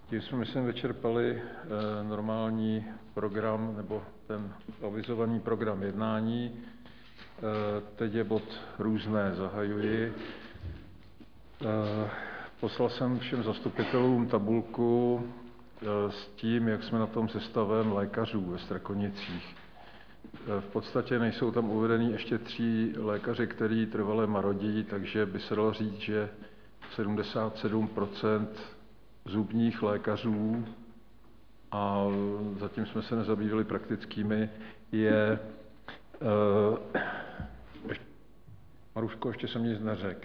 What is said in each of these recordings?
Tím jsme, myslím, vyčerpali normální program nebo ten avizovaný program jednání. Teď je bod různé, zahajuji. Poslal jsem všem zastupitelům tabulku s tím, jak jsme na tom se stavem lékařů ve Strakonicích. V podstatě nejsou tam uvedení ještě 3 lékaři, kteří trvale marodí, takže by se dalo říct, že 77% zubních lékařů, a zatím jsme se nezabývali praktickými, je... Maruško, ještě jsem nic neřekl.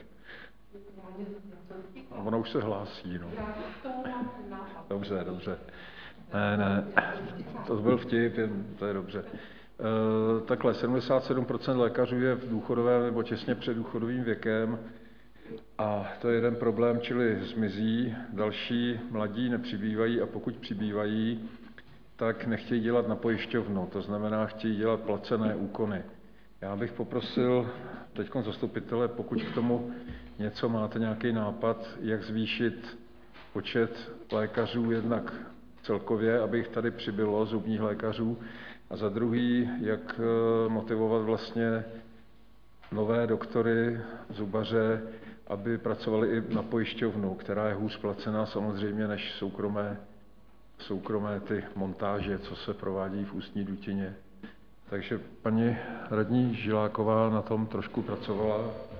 Ona už se hlásí, no. Dobře. Ne, to byl vtip, to je dobře. Takhle, 77% lékařů je v důchodovém nebo těsně před důchodovým věkem a to je jeden problém, čili zmizí, další mladí nepřibývají a pokud přibývají, tak nechtějí dělat na pojišťovnu, to znamená, chtějí dělat placené úkony. Já bych poprosil teď zastupitele, pokud k tomu něco máte, nějaký nápad, jak zvýšit počet lékařů jednak celkově, aby jich tady přibylo, zubních lékařů, a za druhý, jak motivovat vlastně nové doktory, zubaře, aby pracovali i na pojišťovnu, která je hůř placená samozřejmě než soukromé ty montáže, co se provádí v ústní dutině. Takže paní radní Žiláková na tom trošku pracovala.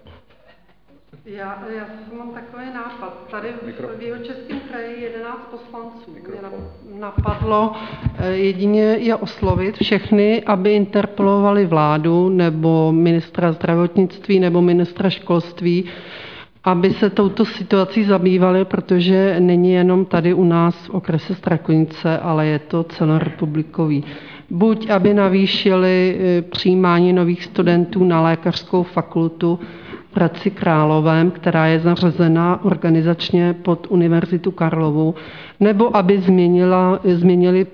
Já mám takový nápad. Tady v Jihočeském kraji 11 poslanců. Mě napadlo jedině je oslovit všechny, aby interpelovali vládu nebo ministra zdravotnictví nebo ministra školství, aby se touto situací zabývali, protože není jenom tady u nás v okrese Strakonice, ale je to celorepublikový. Buď aby navýšili přijímání nových studentů na lékařskou fakultu v Hradci Králové, která je zařazena organizačně pod Univerzitu Karlovu, nebo aby změnili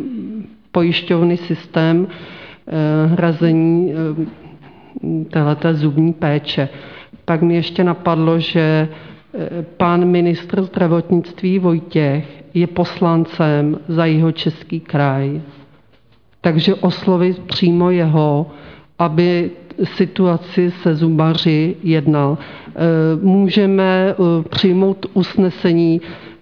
pojišťovny systém hrazení téhleté zubní péče. Pak mi ještě napadlo, že pan ministr zdravotnictví Vojtěch je poslancem za Jihočeský kraj. Takže oslovit přímo jeho, aby situaci se zubaři jednal. Můžeme přijmout usnesení,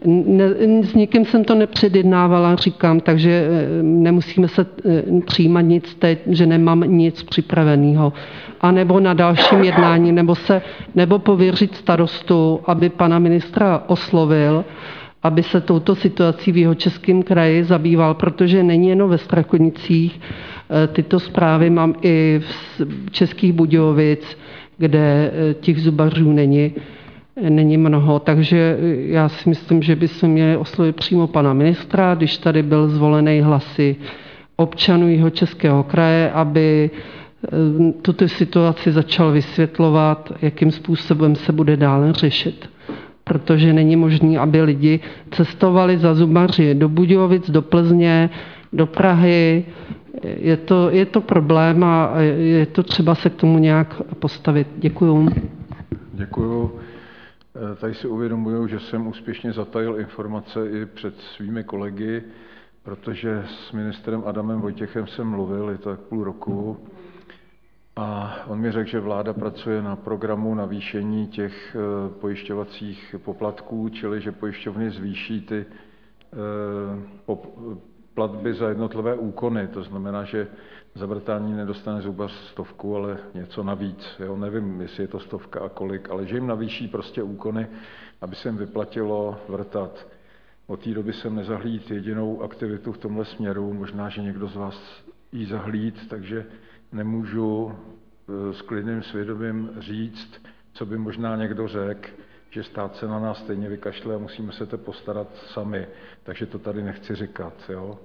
s nikým jsem to nepředjednávala, říkám, takže nemusíme se přijímat nic teď, že nemám nic připraveného. A nebo na dalším jednání, nebo pověřit starostu, aby pana ministra oslovil, aby se touto situací v Jihočeském kraji zabýval, protože není jenom ve Strakonicích. Tyto zprávy mám i v Českých Budějovic, kde těch zubařů není mnoho. Takže já si myslím, že bychom měli oslovit přímo pana ministra, když tady byl zvolený hlasy občanů Jihočeského kraje, aby tuto situaci začal vysvětlovat, jakým způsobem se bude dále řešit. Protože není možné, aby lidi cestovali za zubaři do Budějovic, do Plzně, do Prahy. Je to problém a je to třeba se k tomu nějak postavit. Děkuju. Děkuju. Tady si uvědomuju, že jsem úspěšně zatajil informace i před svými kolegy, protože s ministrem Adamem Vojtěchem jsem mluvil, je to tak půl roku, a on mi řekl, že vláda pracuje na programu navýšení těch pojišťovacích poplatků, čili že pojišťovny zvýší ty platby za jednotlivé úkony. To znamená, že za vrtání nedostane zubař 100, ale něco navíc. Jo? Nevím, jestli je to 100 a kolik, ale že jim navýší prostě úkony, aby se jim vyplatilo vrtat. Od té doby jsem nezahlídl jedinou aktivitu v tomhle směru, možná, že někdo z vás ji zahlíd, takže nemůžu s klidným svědomím říct, co by možná někdo řekl, že stát se na nás stejně vykašle a musíme se to postarat sami. Takže to tady nechci říkat. Jo?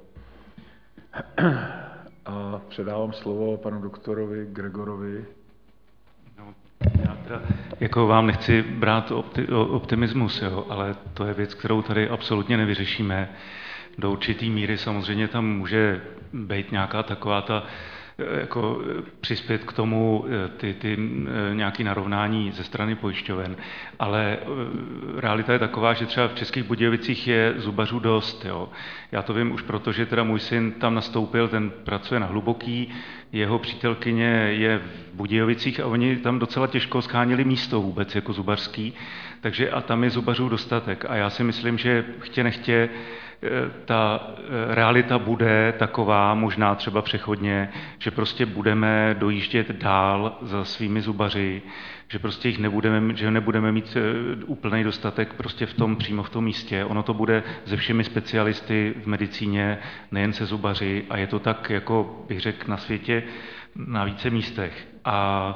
A předávám slovo panu doktorovi Gregorovi. No, já teda jako vám nechci brát optimismus, jo, ale to je věc, kterou tady absolutně nevyřešíme. Do určitý míry samozřejmě tam může být nějaká taková ta jako přispět k tomu ty nějaké narovnání ze strany pojišťoven, ale realita je taková, že třeba v Českých Budějovicích je zubařů dost. Jo. Já to vím už proto, že teda můj syn tam nastoupil, ten pracuje na Hluboký, jeho přítelkyně je v Budějovicích a oni tam docela těžko schánili místo vůbec jako zubařský, takže a tam je zubařů dostatek. A já si myslím, že chtě nechtě ta realita bude taková, možná třeba přechodně, že prostě budeme dojíždět dál za svými zubaři, že prostě že nebudeme mít úplný dostatek prostě přímo v tom místě. Ono to bude se všemi specialisty v medicíně, nejen se zubaři a je to tak, jako bych řekl, na světě na více místech. A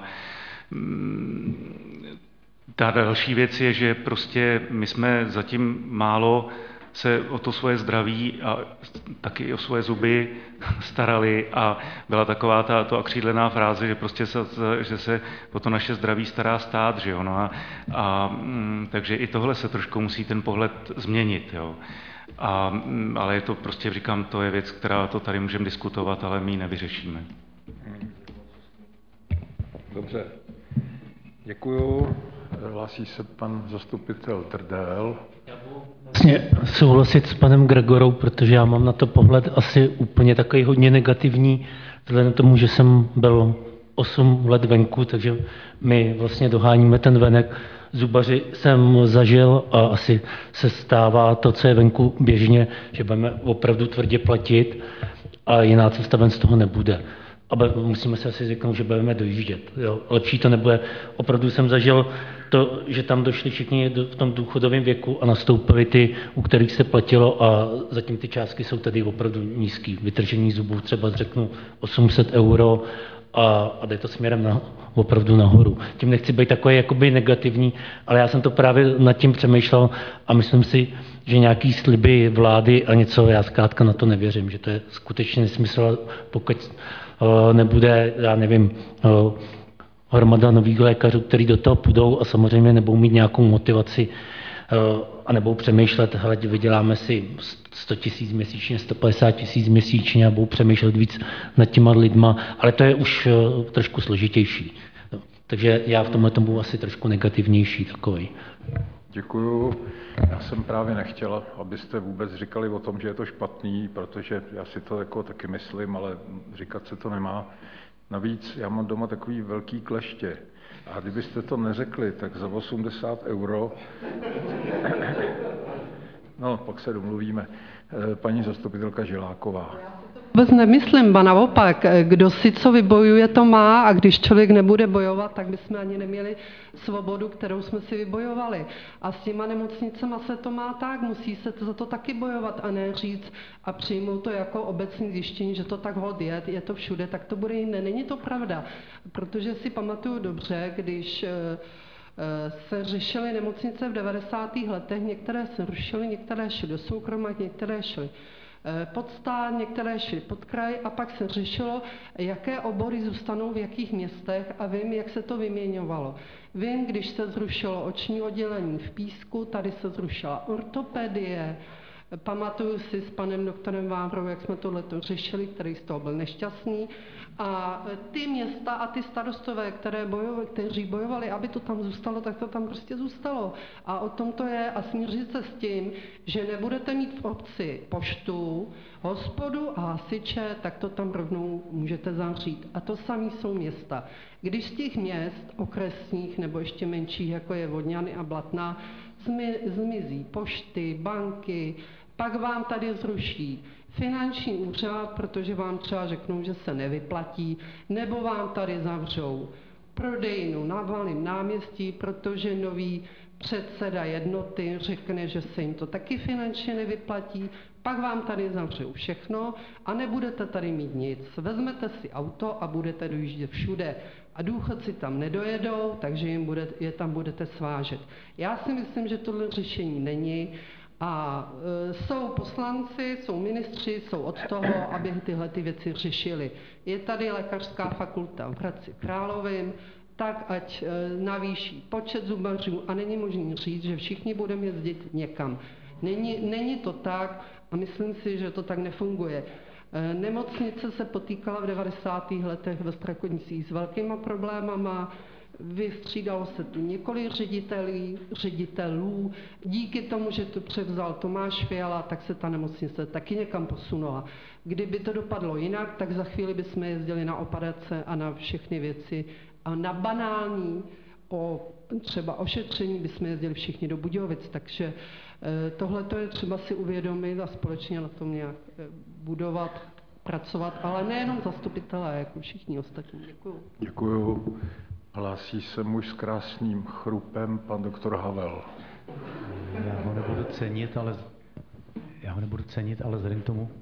ta další věc je, že prostě my jsme zatím málo se o to svoje zdraví a taky o svoje zuby starali a byla taková to akřídlená fráze, že prostě že se o to naše zdraví stará stát, že jo, no takže i tohle se trošku musí ten pohled změnit, jo. Ale je to prostě, říkám, to je věc, která to tady můžeme diskutovat, ale my ji nevyřešíme. Dobře, děkuju. Hlásí se pan zastupitel Trdel. Já budu vlastně souhlasit s panem Gregorou, protože já mám na to pohled asi úplně takový hodně negativní, vzhledem k tomu, že jsem byl 8 let venku, takže my vlastně doháníme ten venek. Zubaři jsem zažil a asi se stává to, co je venku běžně, že budeme opravdu tvrdě platit a jiná cesta ven z toho nebude. Ale musíme se asi řeknout, že budeme dojíždět. Jo. Lepší to nebude. Opravdu jsem zažil to, že tam došli všichni v tom důchodovém věku a nastoupili ty, u kterých se platilo a zatím ty částky jsou tady opravdu nízký. Vytržení zubů třeba řeknu 800 € a jde to směrem opravdu nahoru. Tím nechci být takový jakoby negativní, ale já jsem to právě nad tím přemýšlel a myslím si, že nějaký sliby vlády a něco, já zkrátka na to nevěřím, že to je skutečně nesmysl, pokud nebude, já nevím, hromada nových lékařů, kteří do toho půjdou a samozřejmě nebudou mít nějakou motivaci a nebudou přemýšlet, hele, vyděláme si 100 000 měsíčně, 150 000 měsíčně a budou přemýšlet víc nad těma lidma, ale to je už trošku složitější. Takže já v tomhle tomu budu asi trošku negativnější takový. Děkuju. Já jsem právě nechtěla, abyste vůbec říkali o tom, že je to špatný, protože já si to jako taky myslím, ale říkat se to nemá. Navíc já mám doma takový velký kleště. A kdybyste to neřekli, tak za 80 €, no, pak se domluvíme, paní zastupitelka Žiláková. Vůbec nemyslím, ba naopak, kdo si co vybojuje, to má a když člověk nebude bojovat, tak bychom ani neměli svobodu, kterou jsme si vybojovali. A s těma nemocnicema se to má tak, musí se za to taky bojovat a ne říct a přijmout to jako obecné zjištění, že to tak hod je to všude, tak to bude jiné. Není to pravda, protože si pamatuju dobře, když se řešily nemocnice v 90. letech, některé se rušily, některé šly do soukromí, některé šly pod stát, některé šly pod kraj a pak se řešilo, jaké obory zůstanou v jakých městech a vím, jak se to vyměňovalo. Vím, když se zrušilo oční oddělení v Písku, tady se zrušila ortopedie, pamatuju si s panem doktorem Vávrou, jak jsme tohleto řešili, který z toho byl nešťastný. A ty města a ty starostové, kteří bojovali, aby to tam zůstalo, tak to tam prostě zůstalo. A o tom to je a smířit se s tím, že nebudete mít v obci poštu, hospodu a hasiče, tak to tam rovnou můžete zavřít. A to samé jsou města. Když z těch měst okresních nebo ještě menších, jako je Vodňany a Blatná, zmizí pošty, banky, pak vám tady zruší finanční úřad, protože vám třeba řeknou, že se nevyplatí, nebo vám tady zavřou prodejnu na Malém náměstí, protože nový předseda jednoty řekne, že se jim to taky finančně nevyplatí, pak vám tady zavřou všechno a nebudete tady mít nic. Vezmete si auto a budete dojíždět všude. A důchodci tam nedojedou, takže je tam budete svážet. Já si myslím, že tohle řešení není. A jsou poslanci, jsou ministři, jsou od toho, aby tyhle ty věci řešili. Je tady lékařská fakulta v Hradci Královém, tak ať navýší počet zubařů a není možné říct, že všichni budeme jezdit někam. Není to tak a myslím si, že to tak nefunguje. Nemocnice se potýkala v 90. letech ve Strakonicích s velkýma problémama, vystřídalo se tu několik ředitelů. Díky tomu, že to převzal Tomáš Fiala, tak se ta nemocnice taky někam posunula. Kdyby to dopadlo jinak, tak za chvíli bychom jezdili na operace a na všechny věci. A na banální třeba ošetření bychom jezdili všichni do Budějovic. Takže tohle je třeba si uvědomit a společně na tom nějak budovat, pracovat, ale nejenom zastupitelé, jako všichni ostatní. Děkuju. Děkuju. Hlásí se muž s krásným chrupem, pan doktor Havel. Já ho nebudu cenit, ale vzhledem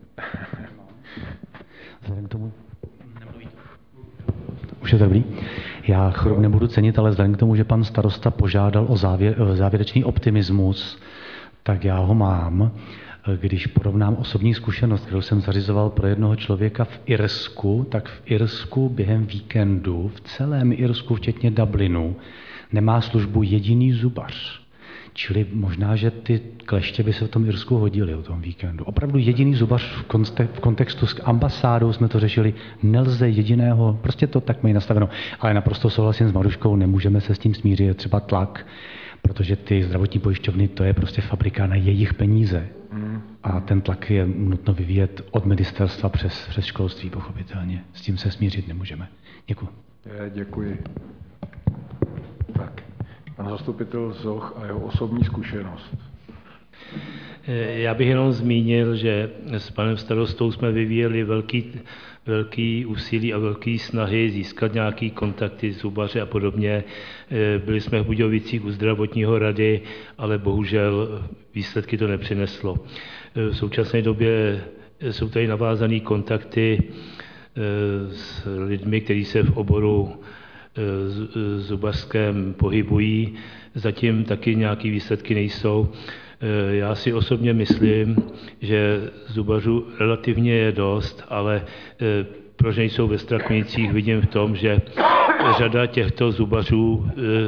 k tomu, už je to dobrý. Já chrup nebudu cenit, ale vzhledem k tomu, že pan starosta požádal o závěrečný optimismus, tak já ho mám. Když porovnám osobní zkušenost, kterou jsem zařizoval pro jednoho člověka v Irsku, tak v Irsku během víkendu, v celém Irsku, včetně Dublinu, nemá službu jediný zubař. Čili možná, že ty kleště by se v tom Irsku hodily o tom víkendu. Opravdu jediný zubař v kontextu s ambasádou jsme to řešili, nelze jediného, prostě to tak mají nastaveno. Ale naprosto souhlasím s Maruškou, nemůžeme se s tím smířit, je třeba tlak, protože ty zdravotní pojišťovny, to je prostě fabrika na jejich peníze. A ten tlak je nutno vyvíjet od ministerstva přes školství, pochopitelně. S tím se smířit nemůžeme. Děkuji. Děkuji. Tak, pan zastupitel Zoch a jeho osobní zkušenost. Já bych jenom zmínil, že s panem starostou jsme vyvíjeli velký úsilí a velký snahy získat nějaký kontakty, zubaře a podobně. Byli jsme v Budějovicích u zdravotního rady, ale bohužel výsledky to nepřineslo. V současné době jsou tady navázané kontakty s lidmi, kteří se v oboru zubařském pohybují. Zatím taky nějaké výsledky nejsou. Já si osobně myslím, že zubařů relativně je dost, ale proč nejsou ve Strakonicích, vidím v tom, že řada těchto zubařů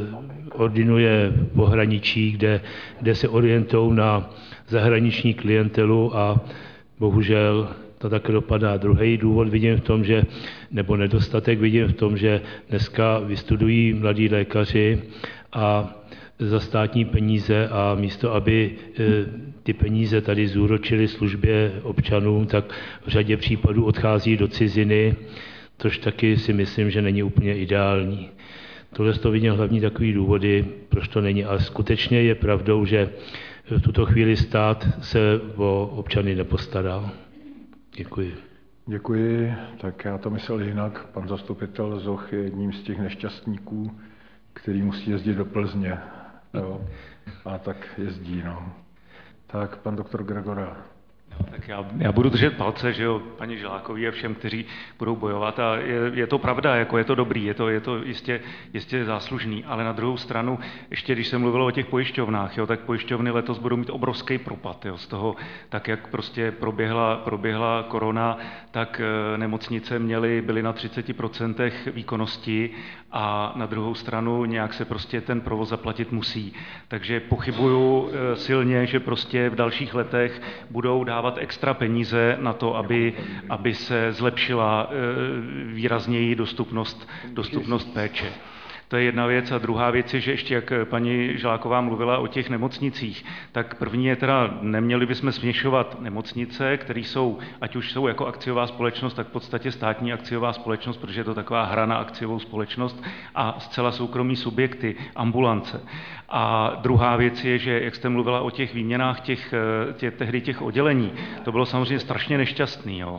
ordinuje v pohraničí, kde se orientují na zahraniční klientelu a bohužel to také dopadá. Druhý důvod vidím v tom, nebo nedostatek vidím v tom, že dneska vystudují mladí lékaři a za státní peníze a místo, aby ty peníze tady zúročily službě občanům, tak v řadě případů odchází do ciziny, což taky si myslím, že není úplně ideální. Tohle to vidím hlavní takový důvody, proč to není. Ale skutečně je pravdou, že v tuto chvíli stát se o občany nepostaral. Děkuji. Děkuji. Tak já to myslel jinak. Pan zastupitel Zoch je jedním z těch nešťastníků, který musí jezdit do Plzně. Jo. A tak jezdí, no. Tak, pan doktor Gregora. No, tak já budu držet palce, že jo, paní Želákový a všem, kteří budou bojovat a je to pravda, jako je to dobrý, je to jistě záslužný, ale na druhou stranu, ještě když se mluvilo o těch pojišťovnách, jo, tak pojišťovny letos budou mít obrovský propad, jo, z toho, tak jak prostě proběhla korona, tak nemocnice byly na 30% výkonnosti a na druhou stranu nějak se prostě ten provoz zaplatit musí. Takže pochybuju silně, že prostě v dalších letech budou dávat extra peníze na to, aby se zlepšila výrazněji dostupnost péče. To je jedna věc. A druhá věc je, že ještě jak paní Želáková mluvila o těch nemocnicích, tak první je teda, neměli bychom směšovat nemocnice, které jsou, ať už jsou jako akciová společnost, tak v podstatě státní akciová společnost, protože je to taková hra na akciovou společnost a zcela soukromí subjekty, ambulance. A druhá věc je, že jak jste mluvila o těch výměnách tehdy těch oddělení, to bylo samozřejmě strašně nešťastný. Jo.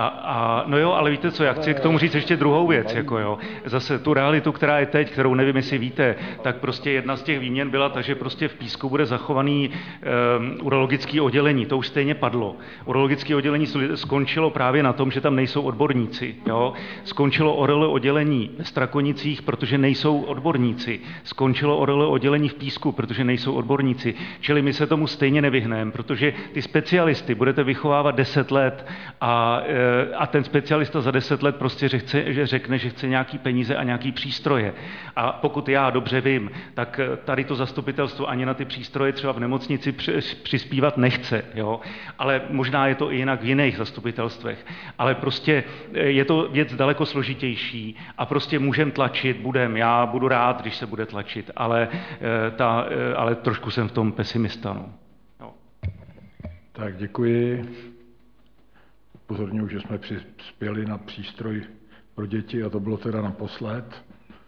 No jo, ale víte co, já chci k tomu říct ještě druhou věc. Jako jo. Zase tu realitu, která je teď, kterou nevím, jestli víte, tak prostě jedna z těch výměn byla ta, že prostě v Písku bude zachovaný urologický oddělení. To už stejně padlo. Urologické oddělení skončilo právě na tom, že tam nejsou odborníci. Jo. Skončilo orelo oddělení ve Strakonicích, protože nejsou odborníci. Skončilo orelo oddělení v Písku, protože nejsou odborníci. Čili my se tomu stejně nevyhneme, protože ty specialisty budete vychovávat 10 let a ten specialista za 10 let prostě řekne, že chce nějaký peníze a nějaký přístroje. A pokud já dobře vím, tak tady to zastupitelstvo ani na ty přístroje třeba v nemocnici přispívat nechce, jo? Ale možná je to i jinak v jiných zastupitelstvech. Ale prostě je to věc daleko složitější a prostě můžeme tlačit, já budu rád, když se bude tlačit, ale trošku jsem v tom pesimista. No. Jo. Tak děkuji. Upozorňuji, že jsme přispěli na přístroj pro děti a to bylo teda naposled.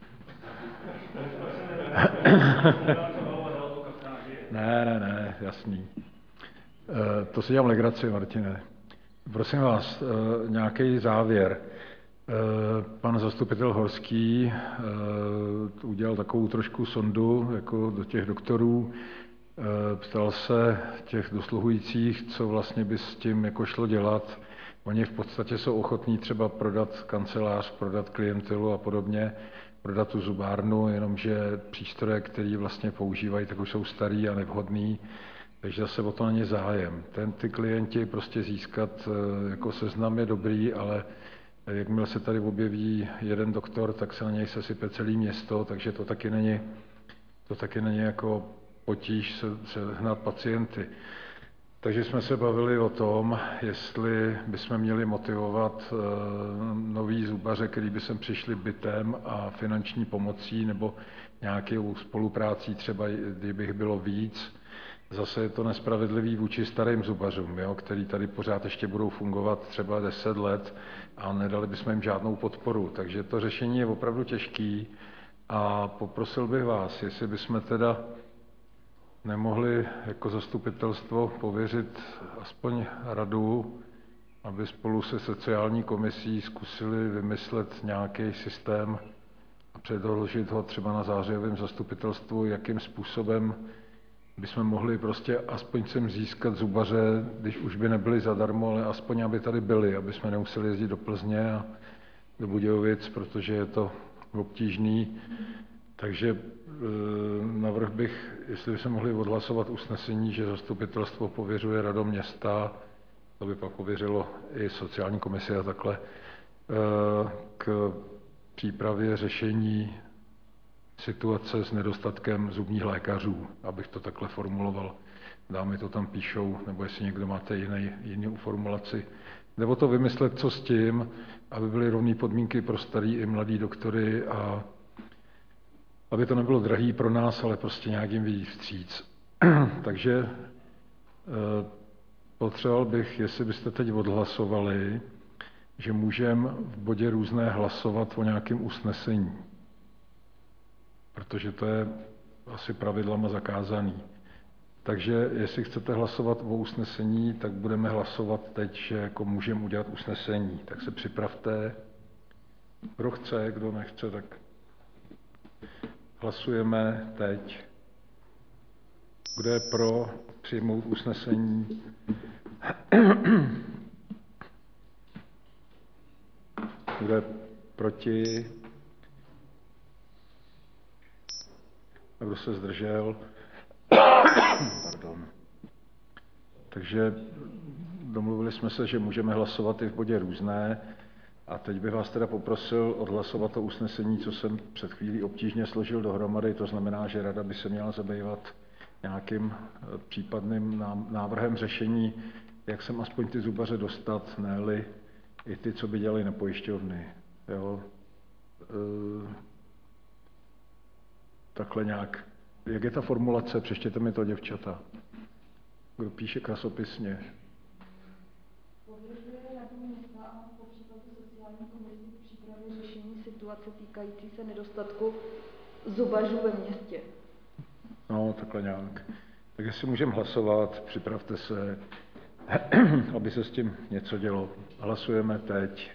Ne, jasný. To si dělám legraci, Martine. Prosím vás, nějaký závěr. Pan zastupitel Horský udělal takovou trošku sondu jako do těch doktorů, ptal se těch dosluhujících, co vlastně by s tím jako šlo dělat. Oni v podstatě jsou ochotní třeba prodat kancelář, prodat klientelu a podobně, prodat tu zubárnu, jenomže přístroje, které vlastně používají, tak už jsou starý a nevhodný, takže zase o to není zájem. Ty klienti prostě získat jako seznam je dobrý, ale jakmile se tady objeví jeden doktor, tak se na něj sesype celé město, takže to taky není jako potíž sehnat pacienty. Takže jsme se bavili o tom, jestli bychom měli motivovat nový zubaře, který by sem přišli bytem a finanční pomocí nebo nějakou spoluprácí, třeba kdybych bylo víc. Zase je to nespravedlivý vůči starým zubařům, jo, který tady pořád ještě budou fungovat třeba 10 let a nedali bychom jim žádnou podporu. Takže to řešení je opravdu těžký a poprosil bych vás, jestli bychom teda nemohli jako zastupitelstvo pověřit aspoň radu, aby spolu se sociální komisí zkusili vymyslet nějaký systém a předložit ho třeba na zářijovém zastupitelstvu, jakým způsobem bychom mohli prostě aspoň sem získat zubaře, když už by nebyli zadarmo, ale aspoň aby tady byli, aby jsme nemuseli jezdit do Plzně a do Budějovic, protože je to obtížný. Takže navrhl bych, jestli bychom mohli odhlasovat usnesení, že zastupitelstvo pověřuje radou města, to by pak pověřilo i sociální komisi a takhle, k přípravě řešení situace s nedostatkem zubních lékařů, abych to takhle formuloval. Dámy to tam píšou, nebo jestli někdo máte jinou formulaci. Nebo to vymyslet, co s tím, aby byly rovné podmínky pro starý i mladý doktory a aby to nebylo drahý pro nás, ale prostě nějak jim vyjít vstříc. Takže potřeboval bych, jestli byste teď odhlasovali, že můžeme v bodě různé hlasovat o nějakém usnesení. Protože to je asi pravidlama zakázaný. Takže jestli chcete hlasovat o usnesení, tak budeme hlasovat teď, že jako můžeme udělat usnesení. Tak se připravte. Kdo chce, kdo nechce, tak hlasujeme teď. Kdo je pro přijmout usnesení? Kdo je proti? A kdo se zdržel? Pardon. Takže domluvili jsme se, že můžeme hlasovat i v bodě různé. A teď bych vás teda poprosil odhlasovat to usnesení, co jsem před chvílí obtížně složil dohromady. To znamená, že rada by se měla zabývat nějakým případným návrhem řešení, jak sem aspoň ty zubaře dostat, ne-li i ty, co by dělali na pojišťovny. Jo? Takhle nějak. Jak je ta formulace? Přečtěte mi to, děvčata. Kdo píše krasopisně? Situace týkající se nedostatku zubařů ve městě. No, takhle nějak. Tak jestli můžeme hlasovat, připravte se, aby se s tím něco dělo. Hlasujeme teď.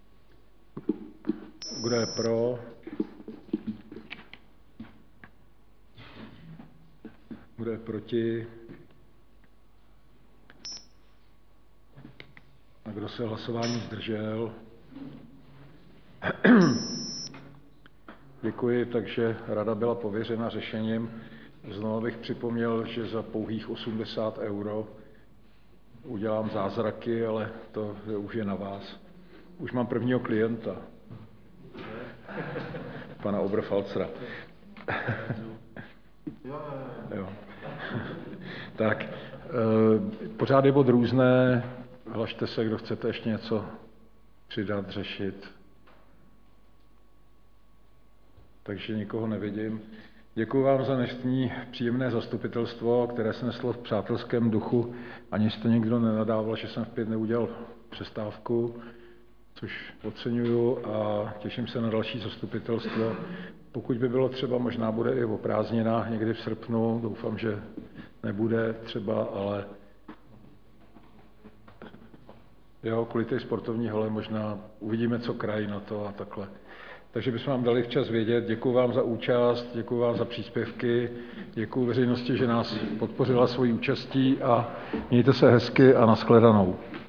Kdo je pro? Kdo je proti? A kdo se hlasování zdržel? Děkuji, takže rada byla pověřena řešením. Znovu bych připomněl, že za pouhých 80 € udělám zázraky, ale to už je na vás. Už mám prvního klienta. pana Oberfalzera. Jo. Tak, pořád je bod různé, hlašte se, kdo chcete ještě něco přidat, řešit. Takže nikoho nevidím. Děkuji vám za dnešní příjemné zastupitelstvo, které se neslo v přátelském duchu. Ani jste nikdo nenadával, že jsem v 5 neudělal přestávku, což oceňuju a těším se na další zastupitelstvo. Pokud by bylo třeba, možná bude i o prázdninách někdy v srpnu, doufám, že nebude třeba, ale jo, kvůli té sportovní hale možná uvidíme, co kraj na to a takhle. Takže bychom vám dali včas vědět. Děkuji vám za účast, děkuji vám za příspěvky, děkuji veřejnosti, že nás podpořila svojí účastí a mějte se hezky a nashledanou.